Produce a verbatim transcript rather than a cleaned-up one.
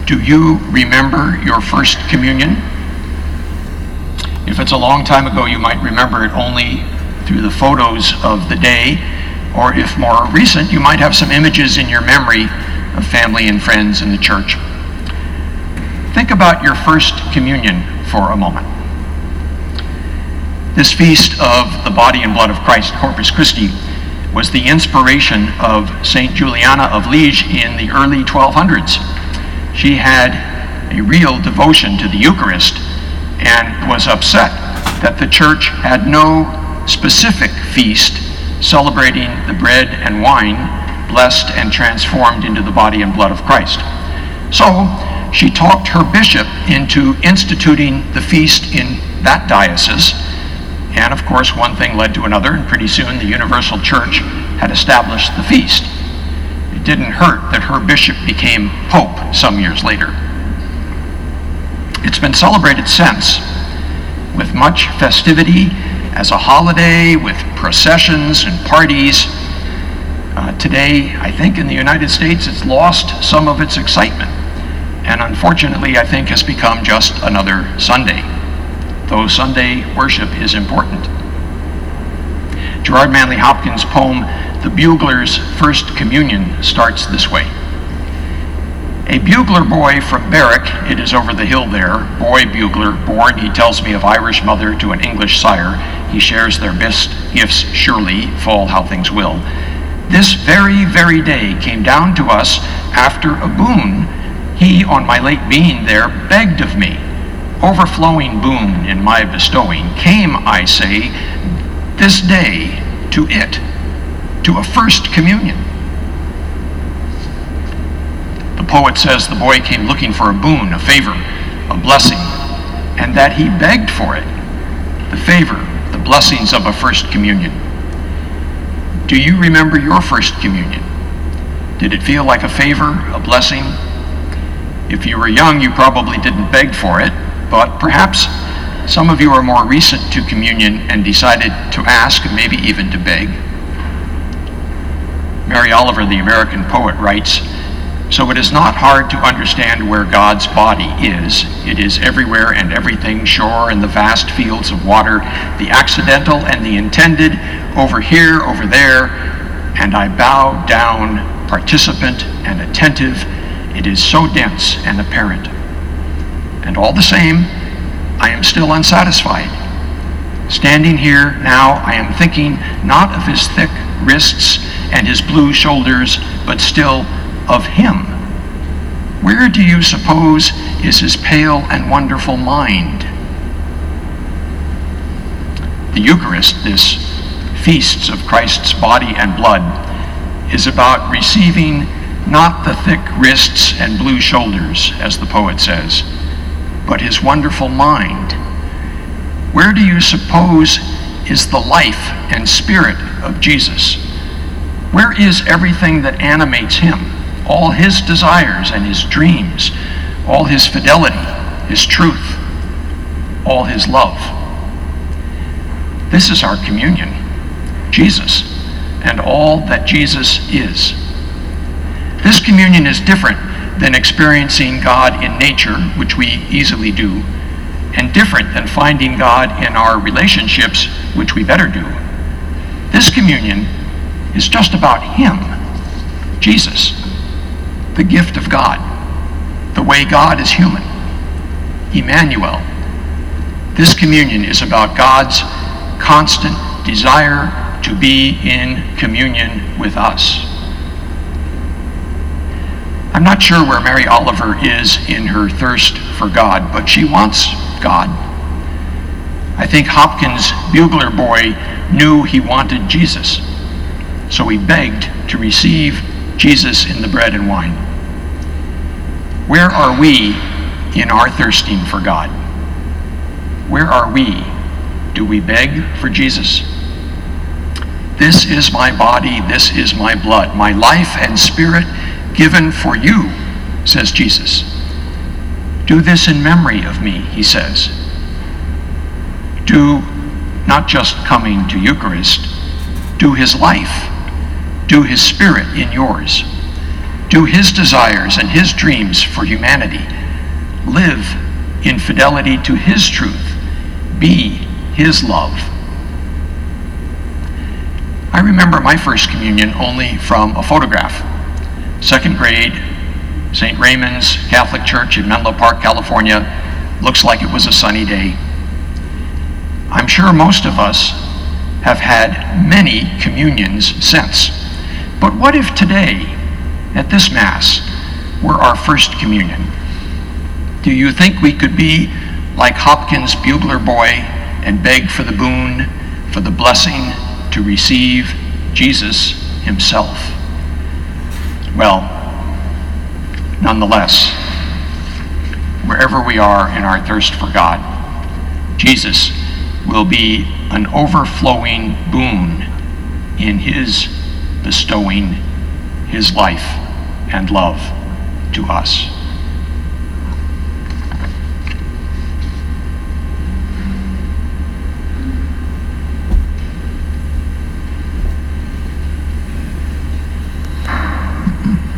Do you remember your first communion? If it's a long time ago, you might remember it only through the photos of the day, or if more recent, you might have some images in your memory of family and friends in the church. Think about your first communion for a moment. This feast of the body and blood of Christ, Corpus Christi, was the inspiration of Saint Juliana of Liege in the early twelve hundreds. She had a real devotion to the Eucharist and was upset that the church had no specific feast celebrating the bread and wine blessed and transformed into the body and blood of Christ. So she talked her bishop into instituting the feast in that diocese, and of course one thing led to another, and pretty soon the Universal Church had established the feast. It didn't hurt that her bishop became pope some years later. It's been celebrated since with much festivity as a holiday, with processions and parties. Uh, today, I think in the United States, it's lost some of its excitement, and unfortunately, I think has become just another Sunday, though Sunday worship is important. Gerard Manley Hopkins' poem, The Bugler's First Communion, starts this way. A bugler boy from Berwick, it is over the hill there, boy bugler, born, he tells me, of Irish mother to an English sire, he shares their best gifts surely, fall how things will. This very, very day came down to us after a boon he on my late being there begged of me. Overflowing boon in my bestowing came, I say, this day to it, to a first communion. The poet says the boy came looking for a boon, a favor, a blessing, and that he begged for it, the favor, the blessings of a first communion. Do you remember your first communion? Did it feel like a favor, a blessing? If you were young, you probably didn't beg for it, but perhaps some of you are more recent to communion and decided to ask, maybe even to beg. Mary Oliver, the American poet, writes, "So it is not hard to understand where God's body is. It is everywhere and everything, shore and the vast fields of water, the accidental and the intended, over here, over there, and I bow down, participant and attentive. It is so dense and apparent. And all the same, I am still unsatisfied. Standing here now, I am thinking not of his thick wrists and his blue shoulders, but still of him. Where do you suppose is his pale and wonderful mind?" The Eucharist, this feast of Christ's body and blood, is about receiving not the thick wrists and blue shoulders, as the poet says, but his wonderful mind. Where do you suppose is the life and spirit of Jesus? Where is everything that animates him? All his desires and his dreams, all his fidelity, his truth, all his love. This is our communion, Jesus, and all that Jesus is. This communion is different than experiencing God in nature, which we easily do, and different than finding God in our relationships, which we better do. This communion is just about him, Jesus, the gift of God, the way God is human, Emmanuel. This communion is about God's constant desire to be in communion with us. I'm not sure where Mary Oliver is in her thirst for God, but she wants God. I think Hopkins' bugler boy knew he wanted Jesus, so he begged to receive Jesus in the bread and wine. Where are we in our thirsting for God? Where are we? Do we beg for Jesus? This is my body, this is my blood, my life and spirit given for you, says Jesus. Do this in memory of me, he says. Do not just coming to Eucharist, do his life, do his spirit in yours. do his desires and his dreams for humanity, live in fidelity to his truth, be his love. I remember my first communion only from a photograph. Second grade, Saint Raymond's Catholic Church in Menlo Park, California. Looks like it was a sunny day. I'm sure most of us have had many communions since. But what if today, at this Mass, were our first communion? Do you think we could be like Hopkins' bugler boy and beg for the boon, for the blessing to receive Jesus himself? Well, nonetheless, wherever we are in our thirst for God, Jesus will be an overflowing boon in his bestowing his life and love to us.